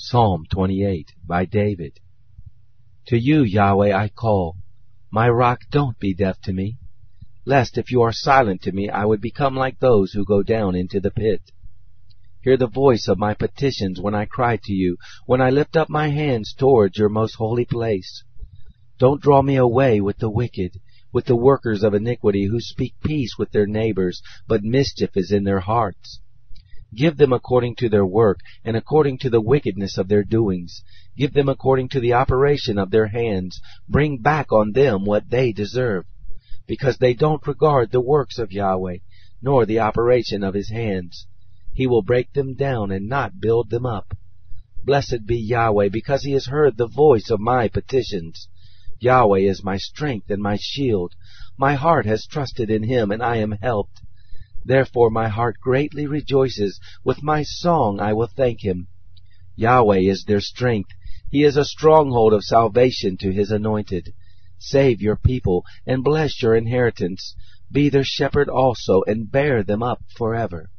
Psalm 28 by David. To you, Yahweh, I call. My rock, don't be deaf to me. Lest if you are silent to me, I would become like those who go down into the pit. Hear the voice of my petitions when I cry to you, when I lift up my hands towards your most holy place. Don't draw me away with the wicked, with the workers of iniquity who speak peace with their neighbors, but mischief is in their hearts. Give them according to their work, and according to the wickedness of their doings. Give them according to the operation of their hands. Bring back on them what they deserve. Because they don't regard the works of Yahweh, nor the operation of his hands. He will break them down and not build them up. Blessed be Yahweh, because he has heard the voice of my petitions. Yahweh is my strength and my shield. My heart has trusted in him, and I am helped. Therefore my heart greatly rejoices. With my song I will thank him. Yahweh is their strength. He is a stronghold of salvation to his anointed. Save your people, and bless your inheritance. Be their shepherd also, and bear them up forever.